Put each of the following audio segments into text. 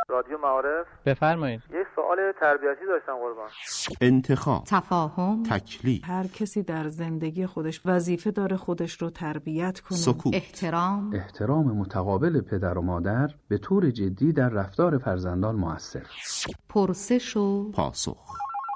رادیو معارف. بفرمایید. یک سوال تربیتی داشتم قربان. انتخاب، تفاهم، تکلیف. هر کسی در زندگی خودش وظیفه داره خودش رو تربیت کنه. سکوت، احترام متقابل پدر و مادر به طور جدی در رفتار فرزندان مؤثر. پرسش و پاسخ.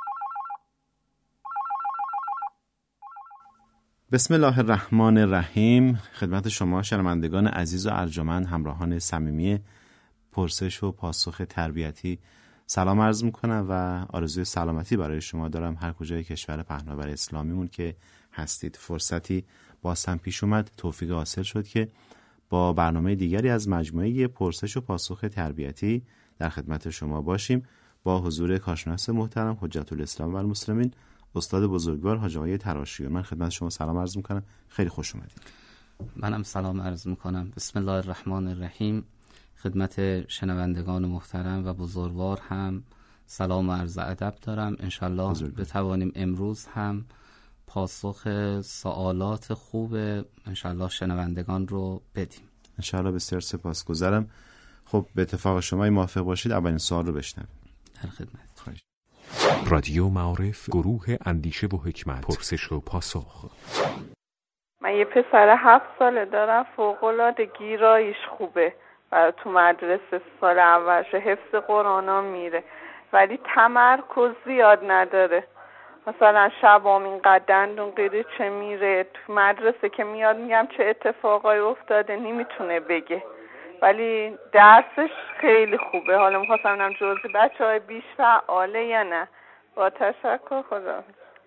بسم الله الرحمن الرحیم. خدمت شما شنوندگان عزیز و ارجمند، همراهان صمیمی پرسش و پاسخ تربیتی سلام عرض میکنم و آرزوی سلامتی برای شما دارم هر کجای کشور پهناور اسلامیمون که هستید. فرصتی باز هم پیش اومد، توفیق حاصل شد که با برنامه دیگری از مجموعه پرسش و پاسخ تربیتی در خدمت شما باشیم با حضور کارشناس محترم حجت الاسلام و المسلمین استاد بزرگوار حاج آقای تراشیون. من خدمت شما سلام عرض میکنم، خیلی خوش اومدید. منم سلام عرض میکنم. بسم الله الرحمن الرحیم. خدمت شنوندگان محترم و بزرگوار هم سلام و عرض ادب دارم. انشالله بتوانیم امروز هم پاسخ سوالات خوب انشالله شنوندگان رو بدیم. انشالله. بسیار سپاسگزارم. خب به اتفاق شما موافق باشید اولین سوال رو بشنویم. در خدمت. رادیو معارف، گروه اندیشه و حکمت، پرسش و پاسخ. من یه پسر 7 ساله دارم، فوق‌العاده گیراییش خوبه و تو مدرسه سال اولش حفظ قرآنا میره ولی تمرکز زیاد نداره. مثلا شبام اینقدر دندون قیریچه میره، تو مدرسه که میاد میگم چه اتفاقایی افتاده نمیتونه بگه ولی درسش خیلی خوبه. حالا میخواستم ببینم جزء بچه‌های بیش فعاله یا نه. با تشکر. خدا.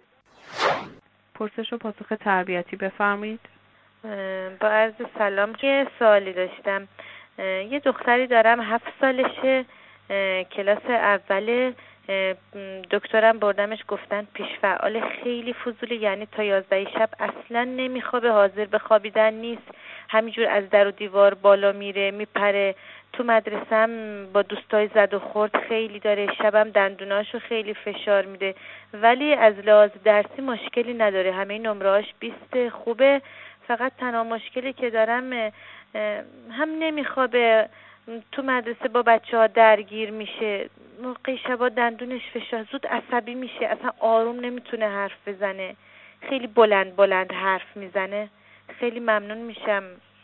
پرسش و پاسخ تربیتی بفرمایید. با عرض سلام، یه سوالی داشتم. یه دختری دارم 7 سالشه، کلاس اوله، دکترم بردمش گفتن پیش فعال، خیلی فضولی، یعنی تا 11 شب اصلا نمیخوابه، حاضر به خوابیدن نیست، همینجور از در و دیوار بالا میره میپره. تو مدرسم با دوستای زد و خورد خیلی داره، شبم دندوناشو خیلی فشار میده ولی از لحاظ درسی مشکلی نداره، همه نمرهاش 20 خوبه. فقط تنها مشکلی که دارم هم نمیخوابه، تو مدرسه با بچه‌ها درگیر میشه، موقع شبا دندونش فشار، زود عصبی میشه، اصلا آروم نمیتونه حرف بزنه، خیلی بلند بلند حرف میزنه. خیلی ممنون میشم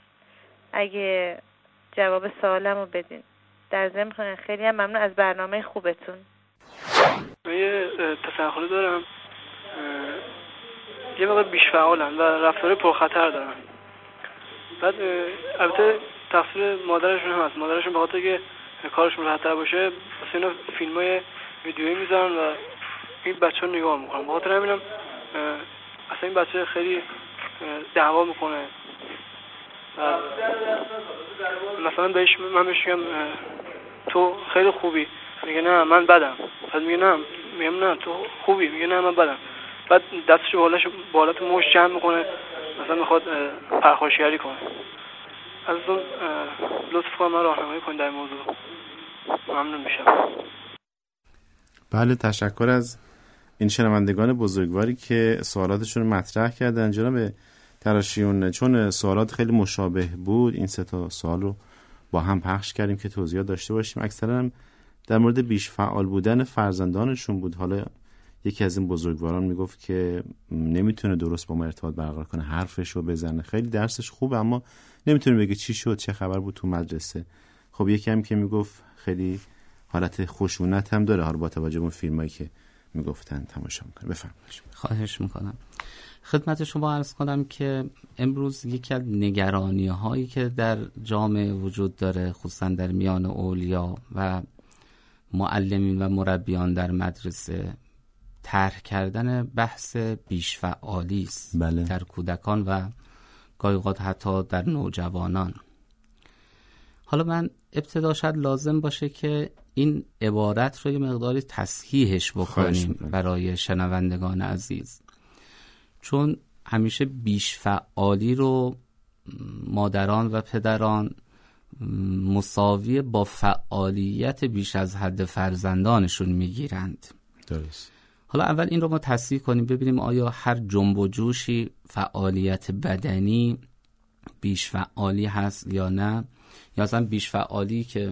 اگه جواب سوالمو بدین. در ضمن خیلی هم ممنون از برنامه خوبتون. من یه تسلسل دارم، یه موقع بیش فعالن و رفتار پرخطر دارن. بعد البته تقصیر مادرشون هم هست. مادرشون به خاطر که کارشون راحت‌تر باشه واسه اینا فیلمای ویدیویی میذارن و این بچه‌ها نگاه میکنن. به خاطر همینم اصلا این بچه خیلی دعوا میکنه. مثلا من بهش میگم تو خیلی خوبی، میگه نه من بدم. بعد میگه نه، میگم نه تو خوبی، میگه نه من بدم. بعد دستشو بالا تو مش جمع میکنه، مثلا میخواد پرخاشگری کنه. از اون لطف کنم من راهنمایی کنید در موضوع، ممنون میشم. بله، تشکر از این شنوندگان بزرگواری که سوالاتشون رو مطرح کردن. جناب تراشیون، چون سوالات خیلی مشابه بود این 3 سوال رو با هم پخش کردیم که توضیحات داشته باشیم. اکثرا هم در مورد بیش فعال بودن فرزندانشون بود. حالا یکی از این بزرگواران میگفت که نمیتونه درست با ما ارتباط برقرار کنه، حرفشو بزنه، خیلی درسش خوبه اما نمیتونه بگه چی شد، چه خبر بود تو مدرسه. خب یکی هم که میگفت خیلی حالت خشونت هم داره، حالا با توجه به اون فیلمایی که میگفتن تماشا میکنه. بفرمایید. خواهش میکنم. خدمت شما عرض کنم که امروز یکی از نگرانی هایی که در جامعه وجود داره، خصوصا در میان اولیا و معلمین و مربیان در مدرسه، طرح کردن بحث بیش فعالی است. بله. در کودکان و گاهی اوقات حتی در نوجوانان. حالا من ابتدا شاید لازم باشه که این عبارت رو یه مقداری تصحیحش بکنیم برای شنوندگان عزیز، چون همیشه بیش فعالی رو مادران و پدران مساوی با فعالیت بیش از حد فرزندانشون میگیرند. درست. حالا اول این رو ما تصحیح کنیم، ببینیم آیا هر جنب و جوشی فعالیت بدنی بیش فعالی هست یا نه، یا اصلا بیش فعالی که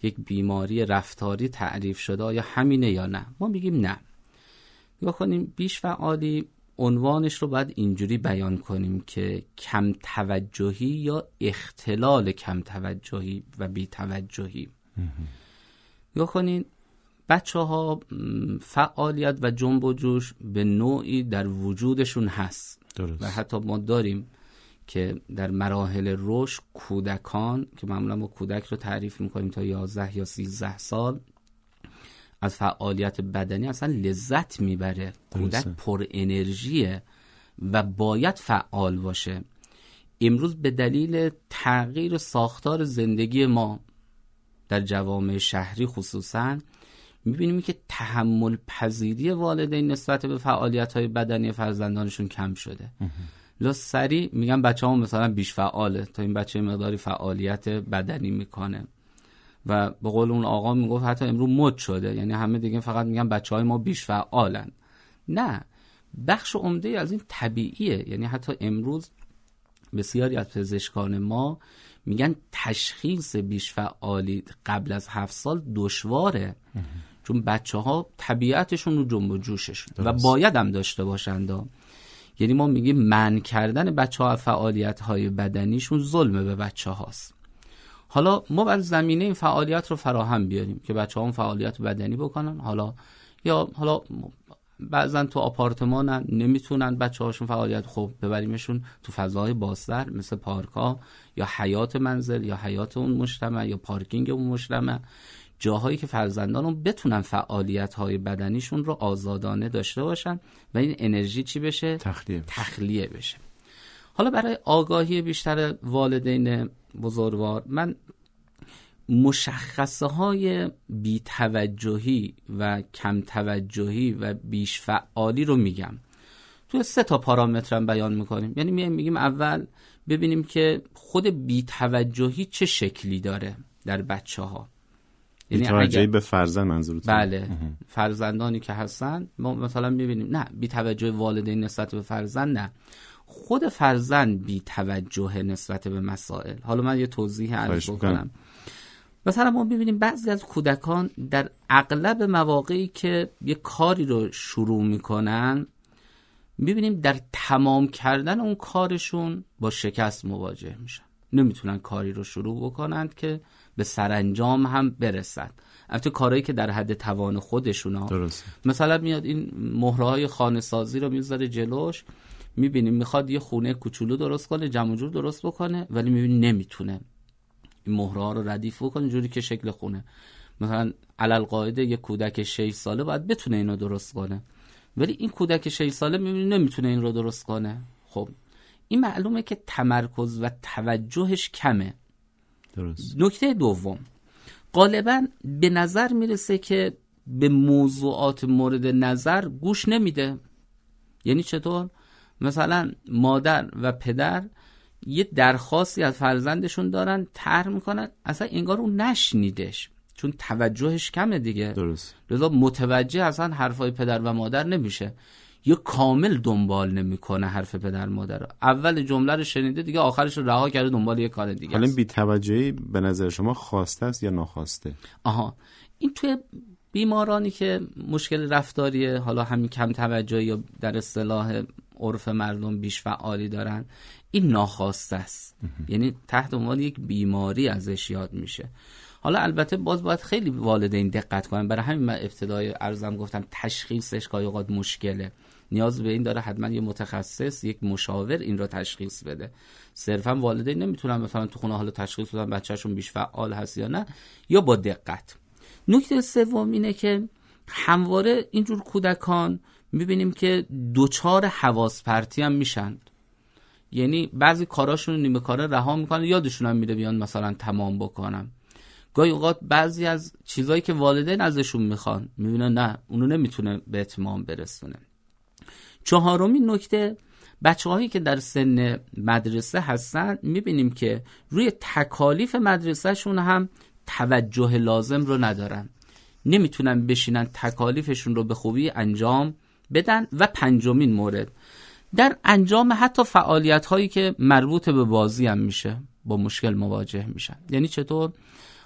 یک بیماری رفتاری تعریف شده، یا همینه یا نه؟ ما میگیم نه. نگاه کنیم، بیش فعالی عنوانش رو باید اینجوری بیان کنیم که کم توجهی یا اختلال کم توجهی و بی توجهی. نگاه کنین، بچه ها فعالیت و جنب و جوش به نوعی در وجودشون هست. درست. و حتی ما داریم که در مراحل رشد کودکان که معمولا ما کودک رو تعریف میکنیم تا 11 یا 13 سال از فعالیت بدنی اصلا لذت میبره. کودک پر انرژیه و باید فعال باشه. امروز به دلیل تغییر ساختار زندگی ما در جوامع شهری خصوصا میبینیم که تحمل پذیری والدین نسبت به فعالیت‌های بدنی فرزندانشون کم شده. لذا سریع میگن بچه‌ها مثلا بیش فعاله تا این بچه مقداری فعالیت بدنی میکنه و به قول اون آقا میگفت حتی امروز مد شده، یعنی همه دیگه فقط میگن بچه‌های ما بیش فعالن. نه، بخش عمده از این طبیعیه. یعنی حتی امروز بسیاری از پزشکان ما میگن تشخیص بیش فعالی قبل از 7 سال دشواره، چون بچه‌ها طبیعتشون رو جنب و جوششون و باید هم داشته باشند. یعنی ما میگیم منع کردن بچه‌ها از فعالیت‌های بدنیشون ظلمه به بچه‌هاست. حالا ما باید زمینه این فعالیت رو فراهم بیاریم که بچه‌ها فعالیت بدنی بکنن. حالا بعضن تو آپارتمانن نمیتونن بچه‌هاشون فعالیت، خب ببریمشون تو فضاهای بازتر مثل پارک‌ها یا حیات منزل یا حیات اون مجتمع یا پارکینگ اون مجتمع، جاهایی که فرزندانون بتونن فعالیت‌های بدنیشون رو آزادانه داشته باشن و این انرژی چی بشه؟ تخلیه بشه. حالا برای آگاهی بیشتر والدین بزرگوار من مشخصه های بی توجهی و کم توجهی و بیش فعالی رو میگم. توی 3 پارامتر هم بیان میکنیم. یعنی میگیم اول ببینیم که خود بی توجهی چه شکلی داره در بچه ها. یعنی بی‌توجهی به فرزند منظورتون؟ بله. فرزندانی که هستن ما مثلا میبینیم نه بی‌توجهی والدین نسبت به فرزند، نه خود فرزند بی‌توجه نسبت به مسائل. حالا من یه توضیح عرض بکنم. مثلا ما ببینیم بعضی از کودکان در اغلب مواقعی که یه کاری رو شروع میکنن میبینیم در تمام کردن اون کارشون با شکست مواجه میشن، نمیتونن کاری رو شروع بکنند که به سرانجام هم برسن. البته کارهایی که در حد توان خودشونه. درست. مثلا میاد این مهره‌های خانه سازی رو میذاره جلوش، میبینیم میخواد یه خونه کوچولو درست کنه، جمع جور درست بکنه، ولی میبینیم نمیتونه این مهره‌ها رو ردیف بکنه جوری که شکل خونه. مثلا علالقاعده یه کودک 6 ساله باید بتونه اینو درست کنه، ولی این کودک 6 ساله میبینیم نمیتونه این رو درست کنه. خب این معلومه که تمرکز و توجهش کمه. درست. نکته دوم، غالبا به نظر میرسه که به موضوعات مورد نظر گوش نمیده. یعنی چطور؟ مثلا مادر و پدر یه درخواستی از فرزندشون دارن، طرح میکنن، اصلا انگار اون نشنیدش چون توجهش کمه دیگه. درست. لذا متوجه اصلا حرفای پدر و مادر نمیشه، یا کامل دنبال نمیکنه حرف پدر مادر رو. اول جمله رو شنیده دیگه آخرش رو رها کرده دنبال یه کار دیگه. حالا بی‌توجهی به نظر شما خواسته است یا ناخواسته؟ این توی بیمارانی که مشکل رفتاریه، حالا همین کم توجهی یا در اصطلاح عرف مردم بیش فعالی دارن، این ناخواسته است. یعنی تحت عنوان یک بیماری ازش یاد میشه. حالا البته باید خیلی والدین دقت کنن. برای همین من ابتدای عرضم گفتم تشخیصش گاهی اوقات مشکله، نیاز به این داره حتما یه متخصص، یک مشاور این رو تشخیص بده. صرفا والدین نمیتونن مثلا تو خونه حالا تشخیص بدن بچه‌شون بیش فعال هست یا نه، یا با دقت. نکته سوم اینه که همواره اینجور کودکان میبینیم که دوچار حواس پرتی هم میشن. یعنی بعضی کاراشون نیمه کاره رها میکنن، یادشون هم میره بیان مثلا تمام بکنن. گاهی اوقات بعضی از چیزایی که والدین ازشون میخوان میبینن نه، اونو نمیتونه به اتمام برسونه. چهارمین نکته، بچه‌هایی که در سن مدرسه هستن میبینیم که روی تکالیف مدرسهشون هم توجه لازم رو ندارن، نمیتونن بشینن تکالیفشون رو به خوبی انجام بدن. و پنجمین مورد، در انجام حتی فعالیت هایی که مربوط به بازی هم میشه با مشکل مواجه میشن. یعنی چطور؟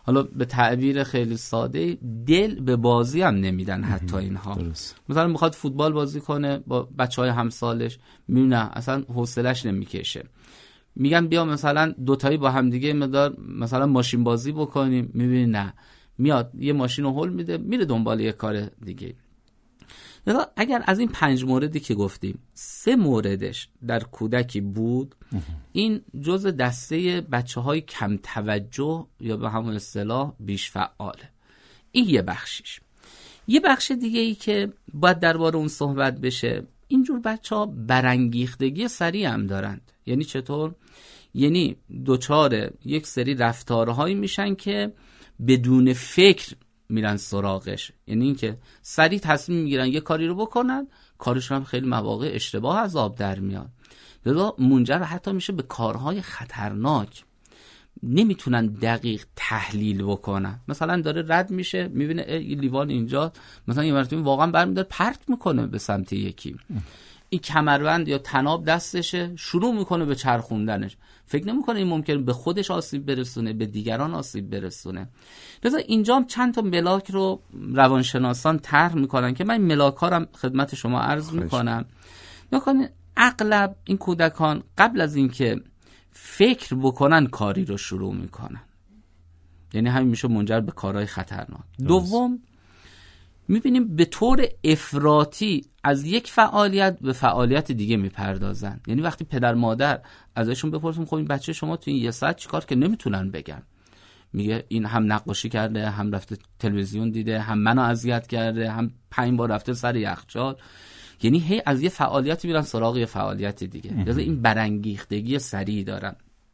حالا به تعبیر خیلی ساده دل به بازی هم نمیدن حتی اینها. درست. مثلا میخواد فوتبال بازی کنه با بچهای همسالش، میونه اصلا حوصله‌اش نمیکشه، میگن بیا مثلا دوتایی با هم دیگه مقدار مثلا ماشین بازی بکنیم، میبینی نه، میاد یه ماشین رو هول میده میره دنبال یه کار دیگه. یا اگر از این 5 موردی که گفتیم 3 موردش در کودکی بود، این جزء دسته بچه‌های کم توجه یا به همون اصطلاح بیش فعاله. این یه بخشش. یه بخش دیگه ای که باید درباره اون صحبت بشه، اینجور بچه‌ها برانگیختگی سریع هم دارند. یعنی چطور؟ یعنی دوچار یک سری رفتارهایی میشن که بدون فکر میرن سراغش. یعنی اینکه سریع تصمیم میگیرن یه کاری رو بکنن، کارشون هم خیلی مواقع اشتباه از آب در میاد، لذا منجر حتی میشه به کارهای خطرناک. نمیتونن دقیق تحلیل بکنن. مثلا داره رد میشه میبینه این لیوان اینجا، مثلا یه مرتبه واقعا برمی‌داره پرت میکنه به سمت یکی، این کمربند یا تناب دستشه شروع میکنه به چرخوندنش، فکر نمیکنه این ممکنه به خودش آسیب برسونه، به دیگران آسیب برسونه. لذا اینجا هم چند تا ملاک رو روانشناسان طرح میکنن که من این ملاک ها رو خدمت شما عرض میکنم. نکنه اغلب این کودکان قبل از اینکه فکر بکنن کاری رو شروع میکنن، یعنی همین میشه منجر به کارهای خطرناک. دوم، میبینیم به طور افراطی از یک فعالیت به فعالیت دیگه میپردازن. یعنی وقتی پدر مادر ازشون بپرسیم خب این بچه شما تو این 1 ساعت چیکار که، نمیتونن بگن. میگه این هم نقاشی کرده، هم رفته تلویزیون دیده، هم منو اذیت کرده، هم 5 بار رفته سر یخچال. یعنی هی از یه فعالیتی میرن سراغ یه فعالیت دیگه. لذا این برانگیختگی سریع دارن.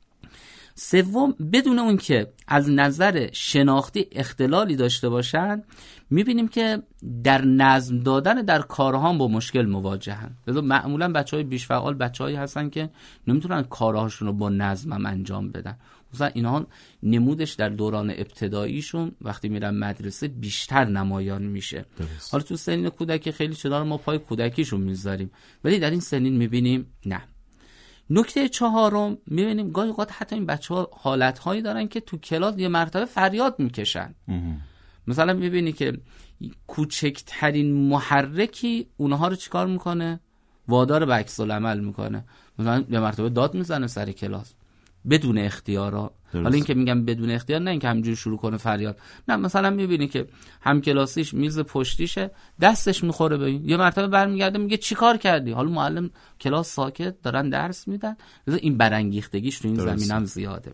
سوم، بدون اون که از نظر شناختی اختلالی داشته باشن، میبینیم که در نظم دادن در کارها با مشکل مواجهن. لذا معمولا بچهای بیش فعال بچه‌هایی هستن که نمیتونن کارهاشون رو با نظم هم انجام بدن. مثلا اینها نمودش در دوران ابتداییشون وقتی میرن مدرسه بیشتر نمایان میشه. حالا تو سنین کودکی خیلی چیزا رو ما پای کودکیشون میذاریم، ولی در این سنین میبینیم نه. نکته 4 میبینیم گاهی اوقات حتی این بچه‌ها حالت‌هایی دارن که تو کلاس یه مرتبه فریاد میکشن. مثلا میبینی که کوچکترین محرکی اونها رو چیکار میکنه؟ وادار به عکس العمل میکنه. مثلا یه مرتبه داد میزنه سر کلاس بدون اختیارا. حالا این که میگم بدون اختیار نه اینکه همینجوری شروع کنه فریاد، نه، مثلا میبینی که همکلاسیش میز پشتیشه دستش میخوره به این، یه مرتبه برمیگرده میگه چیکار کردی؟ حالا معلم کلاس ساکت دارن درس میدن. این برانگیختگیش تو این زمینه هم زیاده.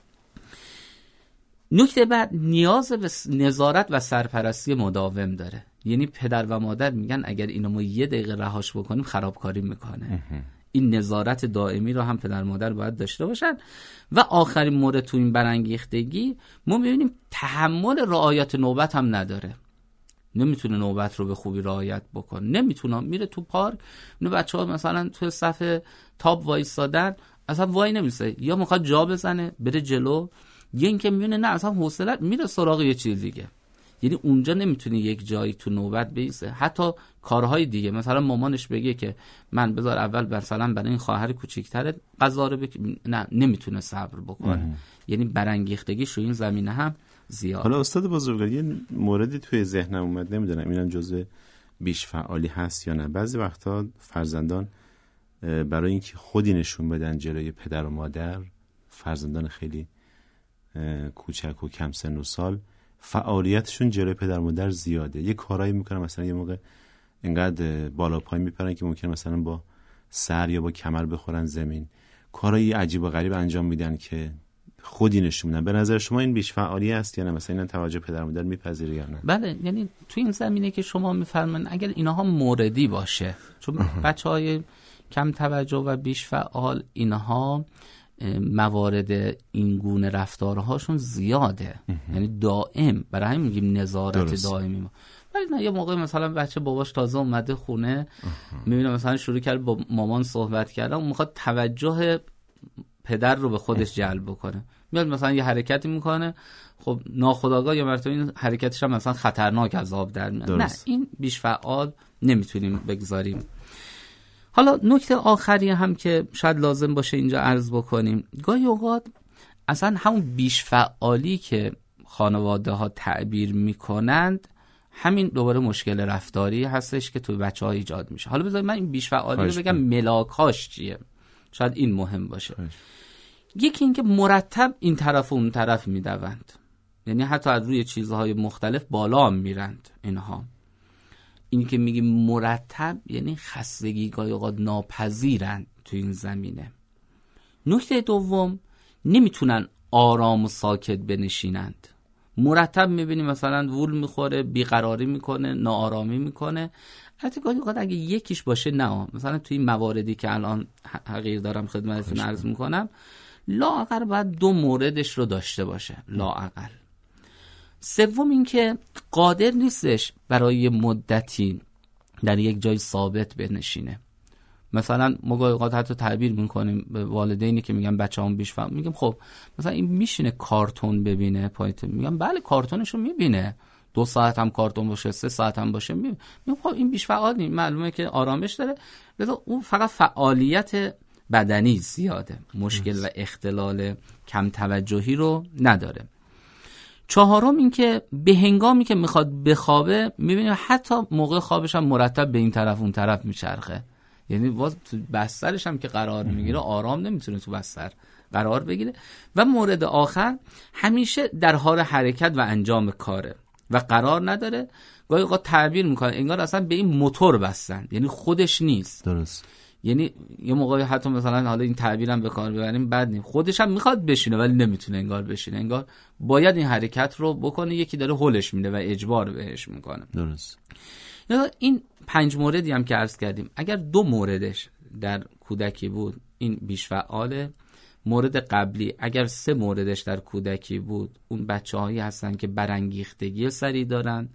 نکته بعد، نیاز به نظارت و سرپرستی مداوم داره. یعنی پدر و مادر میگن اگر اینو ما 1 دقیقه رهاش بکنیم خرابکاری میکنه. این نظارت دائمی رو هم پدر مادر باید داشته باشن. و آخرین مورد تو این برانگیختگی ما میبینیم تحمل رعایت نوبت هم نداره. نمیتونه نوبت رو به خوبی رعایت بکنه، نمیتونه. میره تو پارک، اینو بچه‌ها مثلا تو صف تاپ وایسادن اصلا وای نمیسه، یا میخواد جا بزنه بره جلو، یا اینکه میونه نه اصلا حوصله میره سراغ یه چیز دیگه. یعنی اونجا نمیتونه یک جایی تو نوبت بیسته. حتی کارهای دیگه، مثلا مامانش بگه که من بذار اول مثلا برای این خواهر کوچیک‌تر غذا رو نه، نمیتونه صبر بکنه. یعنی برانگیختگیش رو این زمینه هم زیاد. حالا استاد بزرگوار یه موردی توی ذهنم اومد، نمیدونم اینم جزء بیش فعالی هست یا نه. بعضی وقتا فرزندان برای اینکه خودی نشون بدن جلوی پدر و مادر، فرزندان خیلی کوچک و کم سن و سال، فعالیتشون جلوی پدر و مادر زیاده. یه کارایی میکنن، مثلا یه موقع اینقدر بالا پای میپرن که ممکنه مثلا با سر یا با کمر بخورن زمین. کارایی عجیب و غریب انجام میدن که خودی نشون میدن. به نظر شما این بیش فعالی است یا نه؟ مثلا اینا توجه پدر و مادر میپذیره یا نه؟ بله، یعنی تو این زمینه که شما میفرمایید اگر اینها موردی باشه، چون بچهای کم توجه و بیش فعال اینها موارد این گونه رفتارهاشون زیاده. یعنی دائم، برای همین میگیم نظارت دائمی ما. ولی نه، یه موقع مثلا بچه باباش تازه اومده خونه، میبینه مثلا شروع کرد با مامان صحبت کردن، اون میخواد توجه پدر رو به خودش جلب بکنه، میاد مثلا یه حرکتی میکنه، خب ناخودآگاه یا مرتبه این حرکتش هم مثلا خطرناک از آب در میاد. نه، این بیش فعال نمیتونیم بگذاریم. حالا نکته آخری هم که شاید لازم باشه اینجا عرض بکنیم، گاهی اوقات اصلا همون بیش فعالی که خانواده ها تعبیر میکنند همین دوباره مشکل رفتاری هستش که تو بچه ها ایجاد میشه. حالا بذارید من این بیش فعالی رو بگم ملاکاش چیه، شاید این مهم باشه. یکی این که مرتب این طرف و اون طرف میدوند، یعنی حتی از روی چیزهای مختلف بالا هم میرند اینها. این که میگیم مرتب یعنی خستگی گاهی اوقات ناپذیرند تو این زمینه. نکته دوم، نمیتونن آرام و ساکت بنشینند. مرتب میبینیم مثلا وول میخوره، بیقراری میکنه، ناآرامی میکنه. حتی گاهی اوقات اگه یکیش باشه نه، مثلا توی این مواردی که الان حقیر دارم خدمتتون عرض میکنم، لااقل باید 2 موردش رو داشته باشه لااقل. سوم این که قادر نیستش برای مدتی در یک جای ثابت بنشینه. مثلا ما گاهی اوقات حتی تعبیر میکنیم به والدینی که میگن بچه‌ام بیش فهم، میگم خب مثلا این میشینه کارتون ببینه پایت، میگم بله کارتونشو میبینه، 2 ساعت هم کارتون باشه، 3 ساعت هم باشه، میگم خب این بیش فعال نیست، معلومه که آرامش داره، لذا اون فقط فعالیت بدنی زیاده، مشکل و اختلال کم توجهی رو نداره. چهارم این که به هنگامی که میخواد بخوابه میبینیم حتی موقع خوابش هم مرتب به این طرف اون طرف میچرخه، یعنی باز تو بسترش هم که قرار میگیره آرام نمیتونه تو بستر قرار بگیره. و مورد آخر همیشه در حال حرکت و انجام کاره و قرار نداره. گاهی اوقات تعبیر میکنه انگار اصلا به این موتور بستن، یعنی خودش نیست. درست. یعنی یه موقعی حتی مثلا حالا این تعبیرم به کار ببریم بد نیست، خودش هم میخواد بشینه ولی نمیتونه انگار بشینه، انگار باید این حرکت رو بکنه، یکی داره هولش میده و اجبار بهش میکنه. درست. یا این 5 موردی هم که عرض کردیم اگر 2 موردش در کودکی بود این بیش فعاله. مورد قبلی اگر 3 موردش در کودکی بود اون بچه‌هایی هستن که برانگیختگی سریع دارن.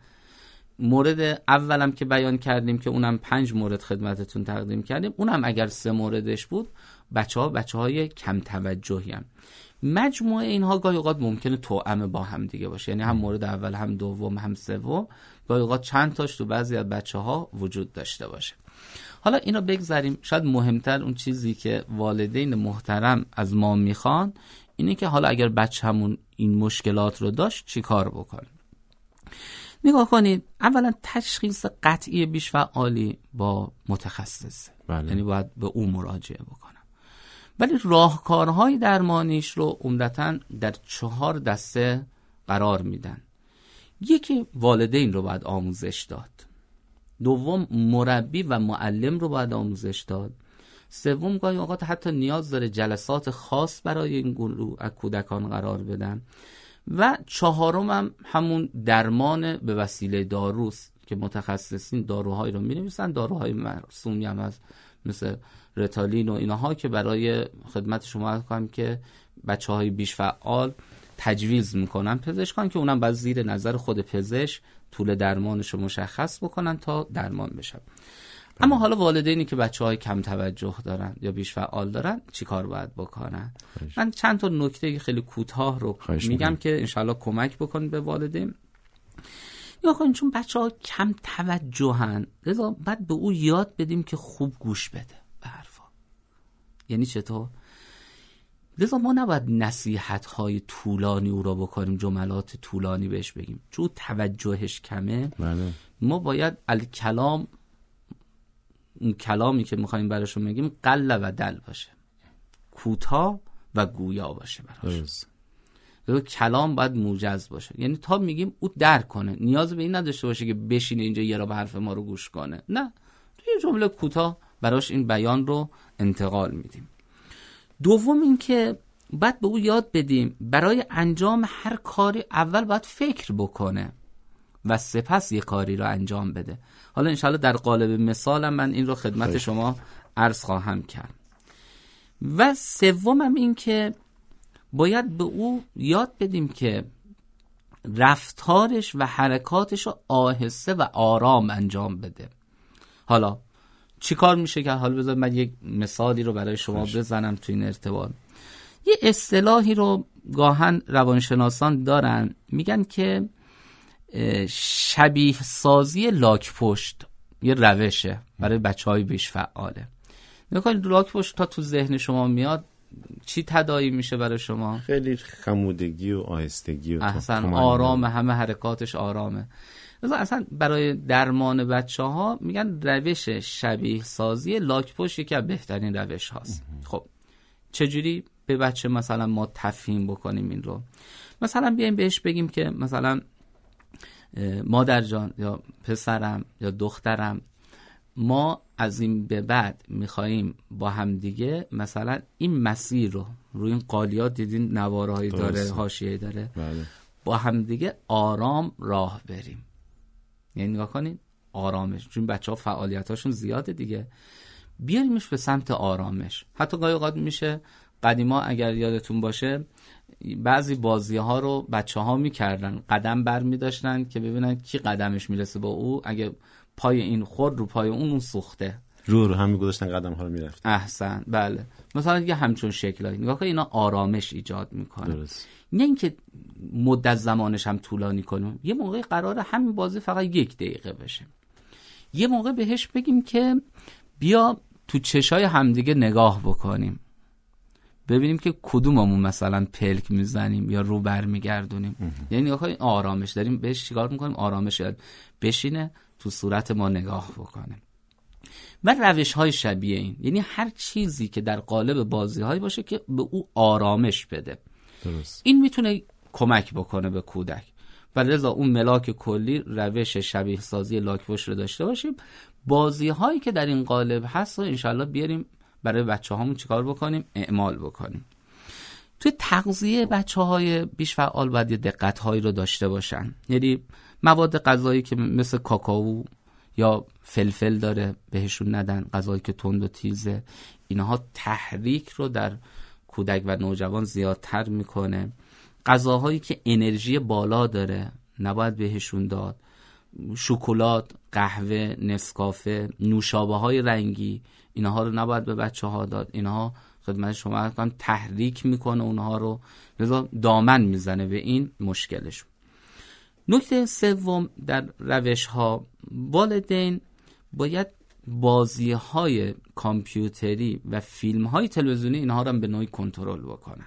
مورد اولم که بیان کردیم که اونم 5 مورد خدمتتون تقدیم کردیم، اونم اگر 3 موردش بود بچه‌های کم توجهی هم. مجموعه اینها گاهی اوقات ممکنه توأم با هم دیگه باشه، یعنی هم مورد اول هم دوم هم سوم گاهی اوقات چند تاش تو بعضی از بچه‌ها وجود داشته باشه. حالا اینو بگذاریم، شاید مهمتر اون چیزی که والدین محترم از ما میخوان اینه که حالا اگر بچه‌مون این مشکلات رو داشت چی کار بکنیم. نگاه کنید، اولا تشخیص قطعی بیش فعالی با متخصص، یعنی باید به اون مراجعه بکنم. ولی راهکارهای درمانیش رو عمدتاً در 4 دسته قرار میدن. یکی والدین رو باید آموزش داد، دوم مربی و معلم رو باید آموزش داد، سوم گاهی اوقات حتی نیاز داره جلسات خاص برای این گروه از کودکان قرار بدن، و 4م هم همون درمان به وسیله داروست که متخصصین داروهایی رو می‌نویسن، داروهای مرسومی هم هست مثل رتالین و اینها که برای خدمت شما عرض کنم که بچه‌های بیش فعال تجویز میکنن پزشکان که اونم باید زیر نظر خود پزشک طول درمانش رو مشخص بکنن تا درمان بشه. اما حالا والدینی که بچه‌های کم توجه دارن یا بیش فعال دارن چی کار باید بکنن؟ من چند تا نکته خیلی کوتاه رو میگم که انشالله کمک بکنید به والدین. یا خب چون بچه‌ها کم توجهن، لذا بعد به او یاد بدیم که خوب گوش بده به حرفا. یعنی چطور؟ لذا ما نباید نصیحت‌های طولانی او را بکنیم، جملات طولانی بهش بگیم، چون توجهش کمه. ما باید الکلام، اون کلامی که میخوایم براشون بگیم قل و دل باشه، کوتاه و گویا باشه براش. کلام باید موجز باشه، یعنی تا میگیم او درک کنه، نیاز به این نداشته باشه که بشینه اینجا یه را به حرف ما رو گوش کنه، نه، توی جمله کوتاه براش این بیان رو انتقال میدیم. دوم این که باید به او یاد بدیم برای انجام هر کاری اول باید فکر بکنه و سپس یه کاری رو انجام بده. حالا انشالله در قالب مثالم من این رو خدمت شما عرض خواهم کرد. و سومم این که باید به او یاد بدیم که رفتارش و حرکاتش رو آهسته و آرام انجام بده. حالا چی کار میشه که حالا بذار من یک مثالی رو برای شما بزنم تو این ارتباط. یه اصطلاحی رو گاهن روانشناسان دارن، میگن که شبیه سازی لاک پشت یه روشه برای بچهای بیش فعاله. نکنید لاک پشت تا تو ذهن شما میاد چی تداعی میشه برای شما؟ خیلی خمودگی و آهستگی و احسن، آرام، همه حرکاتش آرامه. اصلا برای درمان بچه‌ها میگن روش شبیه سازی لاک پشت یکی از بهترین روش هاست. خب چجوری به بچه مثلا ما تفهیم بکنیم این رو؟ مثلا بیایم بهش بگیم که مثلا مادر جان یا پسرم یا دخترم، ما از این به بعد میخواییم با هم دیگه مثلا این مسیر رو روی این قالیات دیدین نواره هایی داره، حاشیه‌ای داره، بله. با هم دیگه آرام راه بریم. یعنی نگاه کنین آرامش، چون بچه‌ها فعالیتاشون زیاده دیگه، بیاریمش به سمت آرامش. حتی گاهی اوقات میشه، قدیما اگر یادتون باشه بعضی بازی‌ها رو بچه‌ها می‌کردن، قدم برمی‌داشتن که ببینن کی قدمش میرسه با او، اگه پای این خورد رو پای اون سوخته، رو هم می‌گذاشتن قدم‌ها رو می‌رفت. احسن، بله. مثلا دیگه همچون شکلایی نگاه کن، اینا آرامش ایجاد می‌کنه. درست. نه اینکه مدت زمانش هم طولانی کنیم. یه موقع قراره همین بازی فقط 1 دقیقه بشه. یه موقع بهش بگیم که بیا تو چشای همدیگه نگاه بکنیم، ببینیم که کدوممون مثلا پلک میزنیم یا رو برمیگردونیم. یعنی نگاه کنیم آرامش داریم بهش چیکار میکنیم، آرامش یاد بشینه تو صورت ما نگاه بکنه. و روش‌های شبیه این، یعنی هر چیزی که در قالب بازی‌هایی باشه که به او آرامش بده. درست. این میتونه کمک بکنه به کودک. و لذا اون ملاک کلی روش شبیه سازی لاک‌پشت رو داشته باشیم. بازی‌هایی که در این قالب هست و انشالله بیاریم برای بچه‌هامون چیکار بکنیم، اعمال بکنیم. توی تغذیه بچه‌های بیش فعال باید یه دقت‌هایی رو داشته باشن. یعنی مواد غذایی که مثل کاکائو یا فلفل داره بهشون ندن، غذایی که تند و تیزه، اینها تحریک رو در کودک و نوجوان زیادتر میکنه. غذاهایی که انرژی بالا داره نباید بهشون داد. شکلات، قهوه، نسکافه، نوشابه‌های رنگی، اینها رو نباید به بچه‌ها داد. اینها خدمت شما عرض کنم تحریک میکنه اونها رو، لذا دامن میزنه به این مشکلشون. نکته سوم در روش‌ها، والدین باید بازی‌های کامپیوتری و فیلم‌های تلویزیونی اینها رو هم به نوعی کنترل بکنن.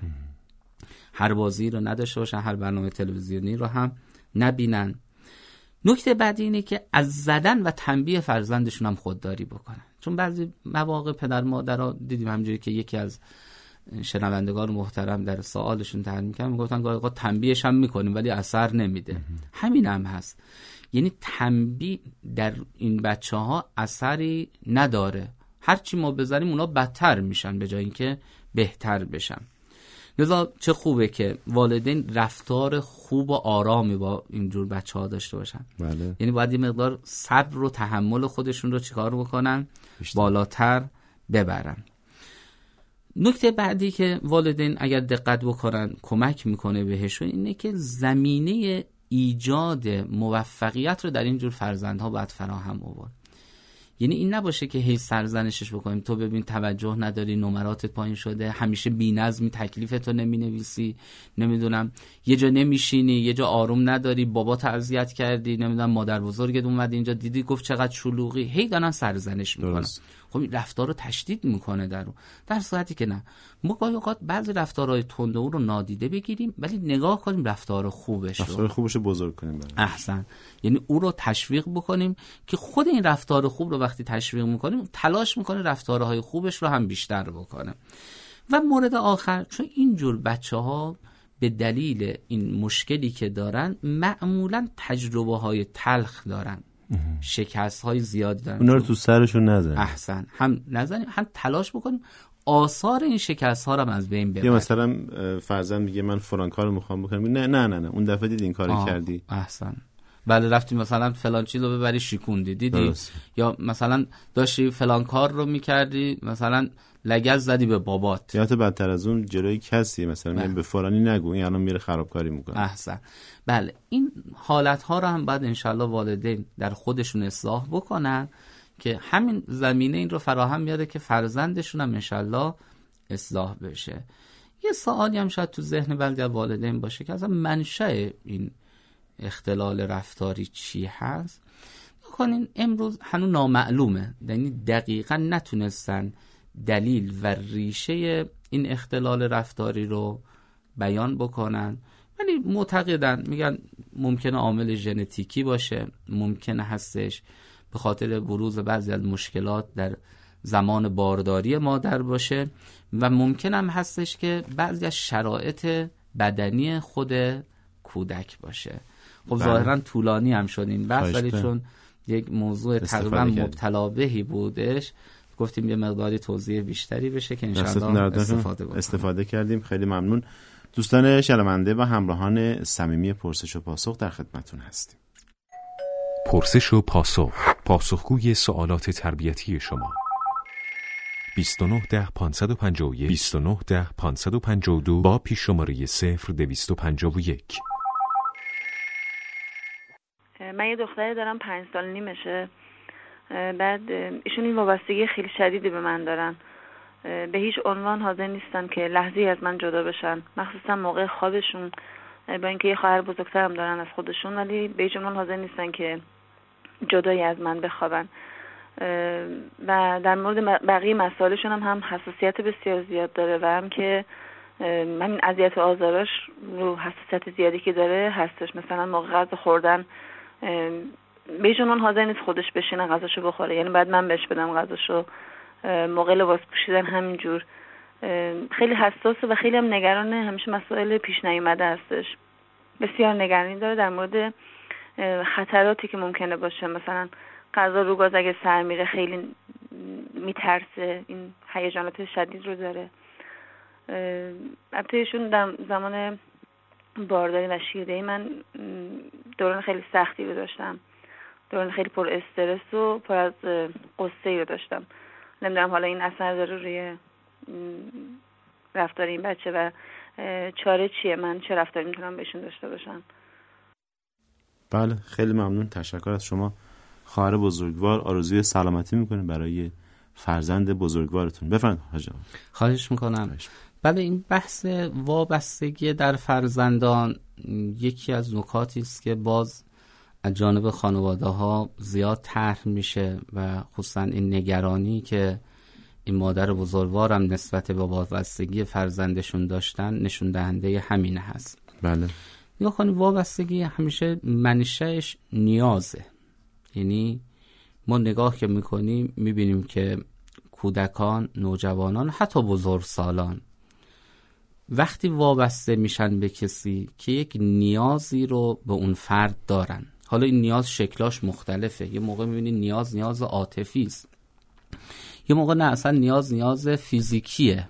هر بازی رو نداشته باشن، هر برنامه تلویزیونی رو هم نبینن. نکته بعدی اینه که از زدن و تنبیه فرزندشون هم خودداری بکنن. چون بعضی مواقع پدر مادرها دیدیم همونجوری که یکی از شنوندگان محترم در سوالشون تعریف می‌کردن، میگفتن گاهی تنبیهش هم می‌کنیم ولی اثر نمیده. همین هم هست. یعنی تنبیه در این بچه‌ها اثری نداره. هرچی ما بذاریم اونا بدتر میشن به جای اینکه بهتر بشن. لذا چه خوبه که والدین رفتار خوب و آرامی با اینجور بچه‌ها داشته باشن. بله. یعنی باید یه مقدار صبر و تحمل خودشون رو چیکار بکنن؟ بالاتر ببرن. نکته بعدی که والدین اگر دقت بکنن کمک میکنه بهشون اینه که زمینه ایجاد موفقیت رو در اینجور فرزندها باید فراهم آورد. یعنی این نباشه که هی سرزنشش بکنیم، تو ببین توجه نداری، نمراتت پایین شده، همیشه بی‌نظمی، تکلیفتو نمی‌نویسی، نمیدونم یه جا نمیشینی، یه جا آروم نداری، بابات اذیت کردی، نمیدونم مادر بزرگت اومد اینجا دیدی گفت چقدر شلوغی، هی دارن سرزنش میکنن. خب این رفتار رو تشدید میکنه در صورتی که نه، ما گاهی اوقات بعضی رفتارهای تند رو نادیده بگیریم ولی نگاه کنیم رفتار خوبش رو، رفتار خوبش رو بزرگ کنیم. احسن. یعنی او رو تشویق بکنیم که خود این رفتار خوب رو وقتی تشویق میکنیم تلاش میکنه رفتارهای خوبش رو هم بیشتر بکنه. و مورد آخر، چون اینجور بچه‌ها به دلیل این مشکلی که دارن معمولا تجربه‌های تلخ دارن، شکست‌های زیادی دارن، اونا رو تو سرشون نزنیم. احسن، هم نزنیم هم تلاش بکنیم آثار این شکست‌ها رو هم از بین ببریم. یا مثلا فرزند میگه من فلان کارو میخوام بکنم، نه اون دفعه دیدی این کارو کردی. احسن. بله رفتی مثلا فلان چیز رو ببری شیکوندی، دیدی درست. یا مثلا داشتی فلان کار رو میکردی مثلا لگد زدی به بابات، یا بدتر از اون جلوی کسی مثلا به فلانی نگو این الان میره خرابکاری میکنه. احسن. بله این حالت‌ها رو هم بعد انشالله والدین در خودشون اصلاح بکنن که همین زمینه این رو فراهم میاره که فرزندشون هم انشالله اصلاح بشه. یه سوالی هم شاید تو ذهن بعضی از والدین باشه که اصلا منشأ این اختلال رفتاری چی هست. کنین امروز هنوز نامعلومه، یعنی دقیقاً نتونستن دلیل و ریشه این اختلال رفتاری رو بیان بکنن، ولی معتقدن، میگن ممکنه عامل ژنتیکی باشه، ممکنه هستش به خاطر بروز بعضی از مشکلات در زمان بارداری مادر باشه و ممکن هم هستش که بعضی از شرایط بدنی خود کودک باشه. خب ظاهرا طولانی هم شد این بحث، ولی چون یک موضوع تقریبا مبتلا بهی بودش گفتیم یه مقداری توضیح بیشتری بشه که انشاءالله استفاده کردیم. خیلی ممنون. دوستان شنونده و همراهان صمیمی پرسش و پاسخ در خدمتتون هستیم. پرسش و پاسخ، پاسخگوی سوالات تربیتی شما. 29 10 551 29 10 552 با پیش شماره 0251. من یه دختری دارم 5 سال نیمشه. بعد ایشون این وابستگی خیلی شدیدی به من دارن، به هیچ عنوان حاضر نیستن که لحظه‌ای از من جدا بشن، مخصوصا موقع خوابشون. با اینکه یه خواهر بزرگترم دارن از خودشون، ولی به هیچ عنوان حاضر نیستن که جدایی از من بخوابن. و در مورد بقیه مسائلشون هم حساسیت بسیار زیاد داره و هم که من اذیت و آزارش رو حساسیت زیادی که داره هستش. مثلا موقع غذا خوردن به هیچ عنوان حاضر نیست خودش بشینه غذاشو بخوره، یعنی بعد من بهش بدم غذاشو. موقع لباس پوشیدن همینجور. خیلی حساسه و خیلی هم نگران همیشه مسائل پیش نیامده هستش. بسیار نگرانی داره در مورد خطراتی که ممکنه باشه، مثلا غذا رو گاز اگه سر میره خیلی میترسه، این هیجانات شدید رو داره. البته ایشون در زمان بارداری و شیردهی من دوران خیلی سختی رو داشتم، دوران خیلی پر استرس و پر از قصه رو داشتم. نمیدونم حالا این اثر داره روی رفتار این بچه و چاره چیه، من چه رفتاری میتونم بهشون داشته باشم. بله خیلی ممنون، تشکر از شما خواهر بزرگوار. آرزوی سلامتی میکنیم برای فرزند بزرگوارتون. بفرمایید حاج آقا. خواهش میکنم. بله این بحث وابستگی در فرزندان یکی از نکاتی است که باز از جانب خانواده ها زیاد طرح میشه و خصوصا این نگرانی که این مادر بزرگوارم نسبت به وابستگی فرزندشون داشتن نشون دهنده همین هست. بله. نگاه کنید وابستگی همیشه منشأش نیازه. یعنی ما نگاه که میکنیم میبینیم که کودکان، نوجوانان، حتی بزرگسالان وقتی وابسته میشن به کسی که یک نیازی رو به اون فرد دارن، حالا این نیاز شکلاش مختلفه. یه موقع میبینید نیاز عاطفی است، یه موقع نه اصلا نیاز فیزیکیه،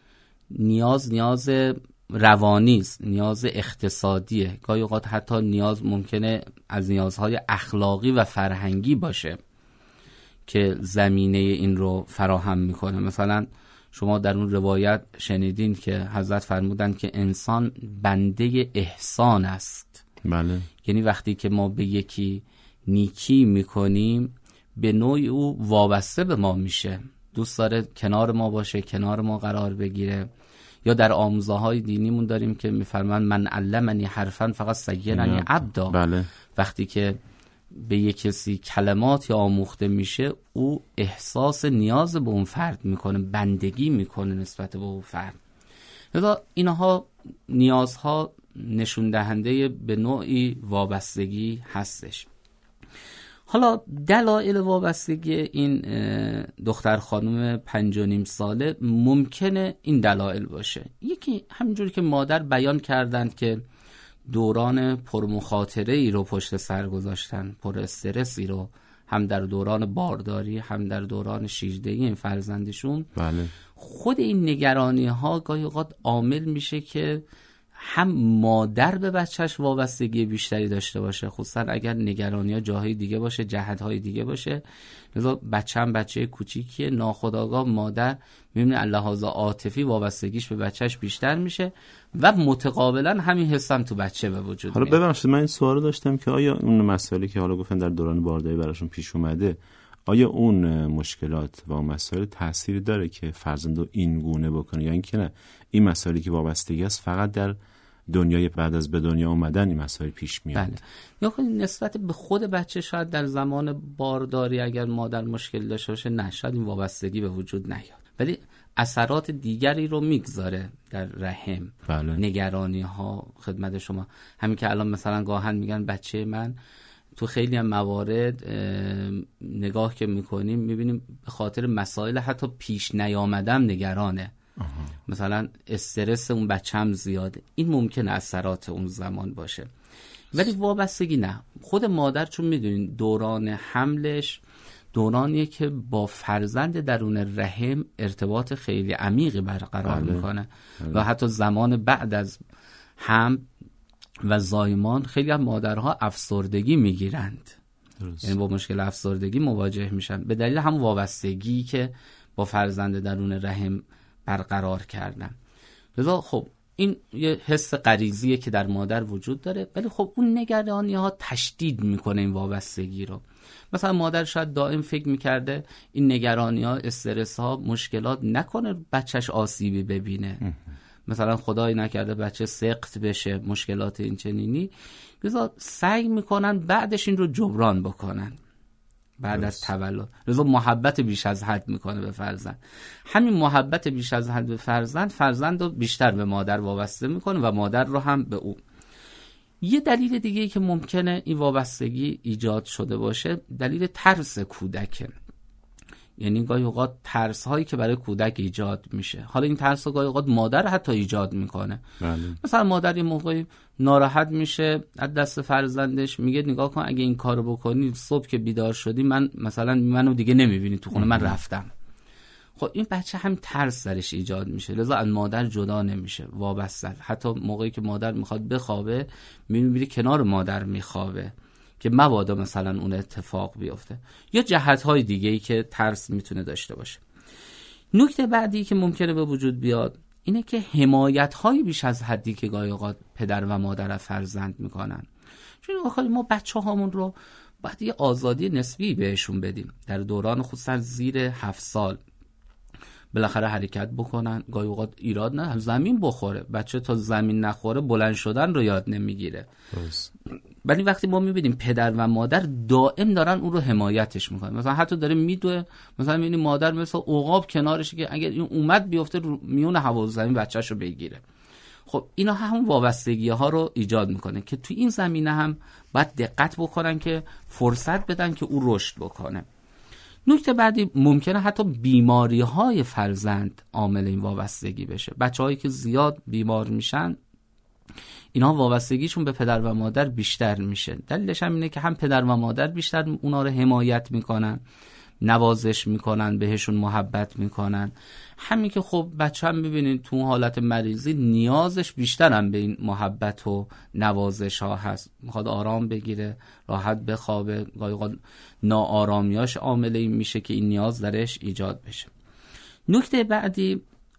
نیاز روانی است، نیاز اقتصادیه، گاهی اوقات حتی نیاز ممکنه از نیازهای اخلاقی و فرهنگی باشه که زمینه این رو فراهم میکنه. مثلا شما در اون روایت شنیدین که حضرت فرمودن که انسان بنده احسان است. بله. یعنی وقتی که ما به یکی نیکی میکنیم به نوعی او وابسته به ما میشه، دوست داره کنار ما باشه، کنار ما قرار بگیره. یا در آموزه های دینیمون داریم که میفرمان من علمنی حرفا فقط سیرنی عبدا. بله. وقتی که به یک کسی کلمات یا آموخته میشه او احساس نیاز به اون فرد میکنه، بندگی میکنه نسبت به اون فرد. لذا اینها نیازها نشون دهنده به نوعی وابستگی هستش. حالا دلایل وابستگی این دختر خانم 5.5 ساله ممکنه این دلایل باشه. یکی همینجوری که مادر بیان کردند که دوران پرمخاطره ای رو پشت سر گذاشتن، پر استرسی رو، هم در دوران بارداری هم در دوران شیردهی این فرزندشون. بله. خود این نگرانی ها گاهی اوقات عامل میشه که هم مادر به بچهش وابستگی بیشتری داشته باشه، خصوصا اگر نگرانی ها جاهای دیگه باشه، جهت های دیگه باشه. لذا بچه کوچیکیه، ناخودآگاه مادر میبینه لحاظ عاطفی وابستگیش به بچهش بیشتر میشه و متقابلا همین حس هم تو بچه به وجود میاد. حالا ببخشید من این سوال داشتم که آیا اون مسائلی که حالا گفتن در دوران بارداری براشون پیش اومده، آیا اون مشکلات و اون مسائل تأثیری داره که فرزندو این گونه بکنه، یا اینکه نه این مسائلی که وابستگی است فقط در دنیای بعد از به دنیا اومدن این مسائل پیش میاد؟ بله. یا نسبت به خود بچه شاید در زمان بارداری اگر مادر مشکل داشته باشه نه، شاید این وابستگی به وجود نیاد. ولی اثرات دیگری رو میگذاره در رحم. بله. نگرانی ها خدمت شما، همین که الان مثلا گاهن میگن بچه من، تو خیلی هم موارد نگاه که میکنیم میبینیم به خاطر مسائل حتی پیش نیامدم نگرانه. مثلا استرس اون بچه‌م زیاده، این ممکنه اثرات اون زمان باشه، ولی وابستگی نه. خود مادر چون میدونین دوران حملش دورانیه که با فرزند درون رحم ارتباط خیلی عمیقی برقرار میکنه و حتی زمان بعد از حمل و زایمان خیلی از مادرها افسردگی میگیرند، یعنی با مشکل افسردگی مواجه میشن به دلیل هم وابستگی که با فرزند درون رحم برقرار کردن. لذا خب این یه حس غریزیه که در مادر وجود داره، ولی خب اون نگرانی ها تشدید میکنه این وابستگی رو. مثلا مادر شاید دائم فکر میکرده این نگرانی ها، استرس ها، مشکلات نکنه بچهش آسیبی ببینه، مثلا خدای نکرده بچه سقط بشه، مشکلات این چنینی، لذا سعی میکنن بعدش این رو جبران بکنن بعد از تولد. لذا محبت بیش از حد میکنه به فرزند. همین محبت بیش از حد به فرزند رو بیشتر به مادر وابسته میکنه و مادر رو هم به او. یه دلیل دیگه که ممکنه این وابستگی ایجاد شده باشه دلیل ترس کودکه. یعنی گاهی اوقات ترس هایی که برای کودک ایجاد میشه، حالا این ترس ها گاهی اوقات مادر حتی ایجاد میکنه. مثلا مادر یه موقعی ناراحت میشه از دست فرزندش، میگه نگاه کن اگه این کارو بکنی صبح که بیدار شدی منو دیگه نمیبینی تو خونه، من رفتم. خب این بچه هم ترس درش ایجاد میشه، لذا از مادر جدا نمیشه، وابسته. حتی موقعی که مادر میخواد بخوابه میبینی کنار مادر میخوابه که مبادا مثلا اون اتفاق بیفته، یا جهت‌های دیگه‌ای که ترس میتونه داشته باشه. نکته بعدی که ممکنه به وجود بیاد اینه که حمایت‌های بیش از حدی که گاهی اوقات پدر و مادر از فرزند میکنن. چون آخه ما بچه‌هامون رو باید یه آزادی نسبی بهشون بدیم در دوران خصوصا زیر 7 سال، بالاخره حرکت بکنن، گاهی اوقات ایراد نه زمین بخوره، بچه تا زمین نخوره بلند شدن رو یاد نمیگیره. ولی وقتی ما میبینیم پدر و مادر دائم دارن اون رو حمایتش میکنن، مثلا حتی داره میدوه، مثلا میبینیم مادر مثلا عقاب کنارشه که اگر این اومد بیفته میون هوا و زمین بچه‌شو بگیره. خب اینا همون وابستگی ها رو ایجاد میکنه که تو این زمینه هم باید دقت بکنن که فرصت بدن که او رشد بکنه. نکته بعدی ممکنه حتی بیماری های فرزند عامل این وابستگی بشه. بچه‌هایی که زیاد بیمار میشن اینا وابستگیشون به پدر و مادر بیشتر میشه. دلیلش هم اینه که هم پدر و مادر بیشتر اونا رو حمایت میکنن، نوازش میکنن، بهشون محبت میکنن. همین که خب بچه هم میبینین تو حالت مریضی نیازش بیشتر هم به این محبت و نوازش ها هست، میخواد آرام بگیره، راحت بخوابه، گاهی اوقات ناآرامیاش عامل این میشه که این نیاز درش ایجاد بشه. نکته بعدی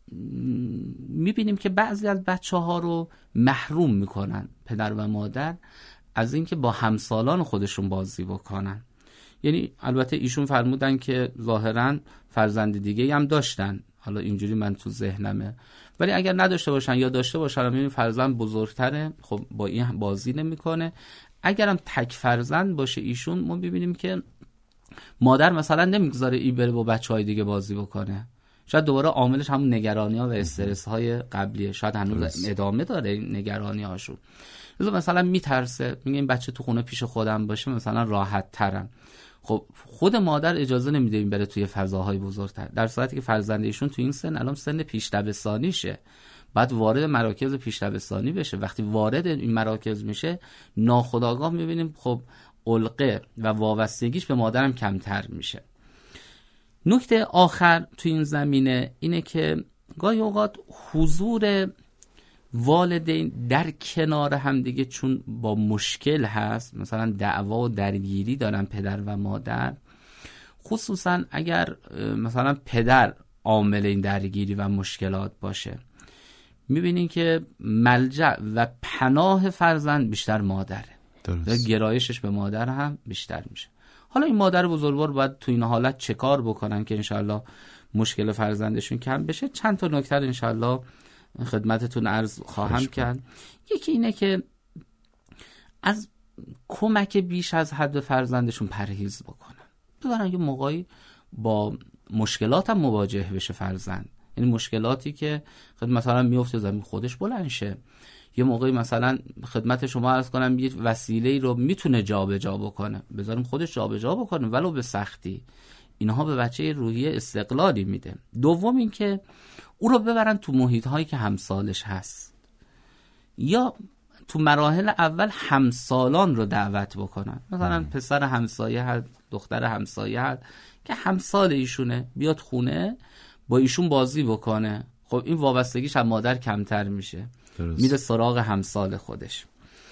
میبینیم که بعضی از بچه ها رو محروم میکنن پدر و مادر از اینکه با همسالان خودشون بازی بکنن. یعنی البته ایشون فرمودن که ظاهرا فرزند دیگه هم داشتن، حالا اینجوری من تو ذهنمه، ولی اگر نداشته باشن یا داشته باشن این فرزند بزرگتره، خب با این بازی نمیکنه. اگرم تک فرزند باشه ایشون، ما ببینیم که مادر مثلا نمیگذاره این بره با بچهای دیگه بازی بکنه، شاید دوباره عاملش همون نگرانی‌ها و استرس‌های قبلیه، شاید هنوز ادامه داره این نگرانی‌هاشون. مثلا میترسه، میگه این بچه تو خونه پیش خودم باشه مثلا راحت ترم. خب خود مادر اجازه نمیده این بره توی فضاهای بزرگتر، در صورتی که فرزند ایشون تو این سن الان سن پیش دبستانیشه، بعد وارد مراکز پیش دبستانی بشه. وقتی وارد این مراکز میشه ناخودآگاه میبینیم خب علقه و وابستگیش به مادرم کمتر میشه. نکته آخر تو این زمینه اینه که گاهی اوقات حضور والدین در کنار هم دیگه چون با مشکل هست، مثلا دعوا و درگیری دارن پدر و مادر، خصوصا اگر مثلا پدر عامل این درگیری و مشکلات باشه، میبینین که ملجأ و پناه فرزند بیشتر مادره، گرایشش به مادر هم بیشتر میشه. حالا این مادر بزرگوار باید تو این حالت چه کار بکنن که انشالله مشکل فرزندشون کم بشه؟ چند تا نکته انشالله خدمتتون عرض خواهم کرد. یکی اینه که از کمک بیش از حد فرزندشون پرهیز بکنن. ببینن یه موقعی با مشکلات هم مواجه بشه فرزند، این مشکلاتی که مثلا میفته زمین خودش بلند شه، یه موقعی مثلا خدمت شما عرض کنم یه وسیله‌ای رو میتونه جابجا بکنه، بذاریم خودش جابجا بکنه ولو به سختی. اینها به بچه روحیه استقلالی میده. دوم این که او رو ببرن تو محیط‌هایی که همسالش هست، یا تو مراحل اول همسالان رو دعوت بکنن، مثلا پسر همسایه هست، دختر همسایه هست که همسال ایشونه، بیاد خونه با ایشون بازی بکنه. خب این وابستگیش از مادر کمتر میشه، میره سراغ همسال خودش.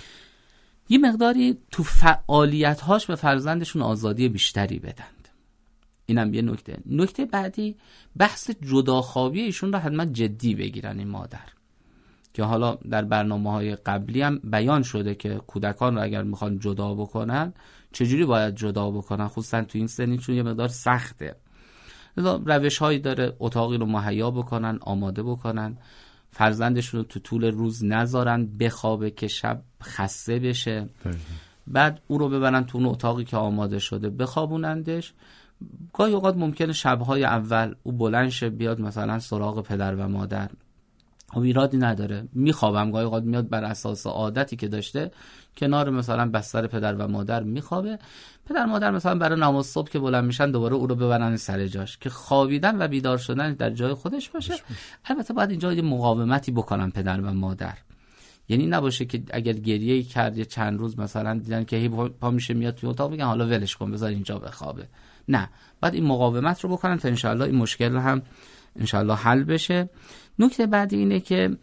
یه مقداری تو فعالیت‌هاش به فرزندشون آزادی بیشتری بدند. اینم یه نکته. نکته بعدی بحث جداخوابی ایشون رو حتما جدی بگیرن این مادر، که حالا در برنامه‌های قبلی هم بیان شده که کودکان رو اگر میخوان جدا بکنن چجوری باید جدا بکنن، خصوصا تو این سنی چون یه مقدار سخته. روش‌هایی داره، اتاقی رو مهیا بکنن، آماده بکنن، فرزندشون رو تو طول روز نذارن بخوابه که شب خسته بشه، بعد او رو ببرن تو اون اتاقی که آماده شده بخوابونندش. گاهی اوقات ممکنه شب‌های اول او بلند شه بیاد مثلا سراغ پدر و مادر، خب ایرادی نداره، میخوابم. گاهی اوقات میاد بر اساس عادتی که داشته کنار مثلا بستر پدر و مادر میخوابه. پدر مادر مثلا برای نماز صبح که بلند میشن دوباره او رو ببرن سر جاش که خوابیدن و بیدار شدن در جای خودش باشه. البته باید اینجا یه مقاومتی بکنن پدر و مادر، یعنی نباشه که اگر گریه کرد چند روز مثلا دیدن که پا میشه میاد توی اتاق بگن حالا ولش کن بذار اینجا بخوابه. نه، بعد این مقاومت رو بکنن تا انشالله این مشکل هم انشالله حل بشه. نکته بعدی اینه که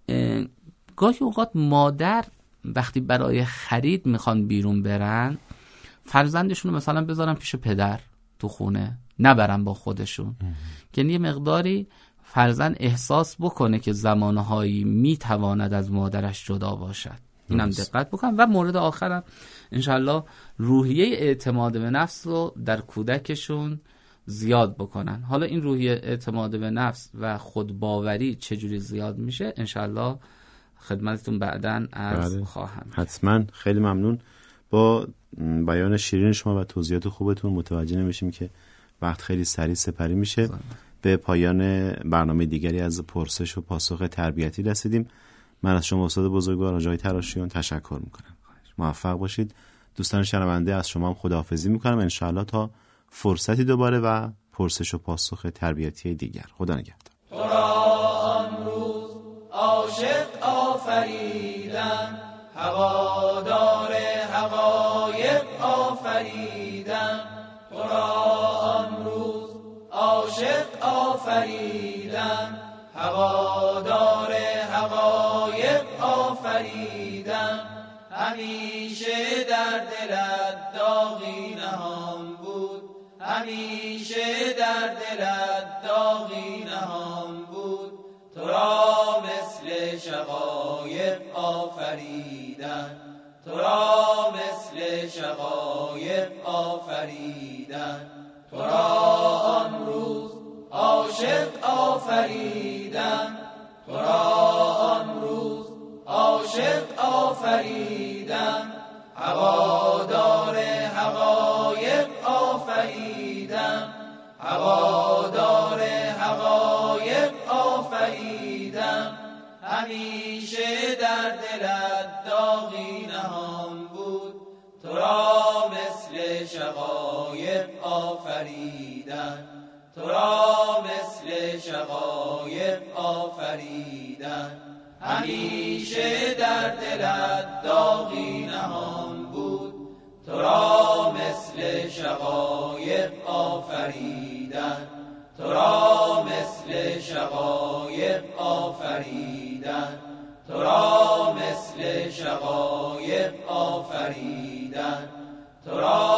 گاهی اوقات مادر وقتی برای خرید میخوان بیرون برن، فرزندشون رو مثلا بذارن پیش پدر تو خونه، نبرن با خودشون، که یه مقداری فرزند احساس بکنه که زمانهایی میتواند از مادرش جدا باشد. اینم دقت بکن. و مورد آخرم انشالله روحیه اعتماد به نفس رو در کودکشون زیاد بکنن. حالا این روحیه اعتماد به نفس و خودباوری چجوری زیاد میشه انشالله خدمتتون بعداً عرض خواهم. حتما. خیلی ممنون. با بیان شیرین شما و توضیحات خوبتون متوجه نمیشیم که وقت خیلی سریع سپری میشه. به پایان برنامه دیگری از پرسش و پاسخ تربیتی رسیدیم. من از شما استاد بزرگوار آقای تراشیون تشکر میکنم. موفق باشید. دوستان شنونده از شما هم خداحافظی میکنم، انشاءالله تا فرصتی دوباره و پرسش و پاسخ تربیتی دیگر. خدا نگهدار. تو را امروز عاشق آفریدن، هوادار حقایق آفریدن. تو را امروز عاشق آفریدن، هوادار حقایق آفریدن. همیشه در دلت داغی نهان بود، همیشه در دلت داغی نهان بود. تو را مثل شقایق آفریدن، تو را مثل شقایق آفریدن. تو را امروز عاشق آفریدن، تو را امروز عاشق آفریدن. هوادار حقایق آفریدن، هوادار حقایق آفریدن. همیشه در دلت داغی نهان بود، تو را مثل شقایق آفریدن، تو را مثل شقایق آفریدن. همیشه در دلت داغی نهان بود، تو را مثل شقایق آفریدن، تو را مثل شقایق آفریدن، تو را مثل شقایق آفریدن. تو را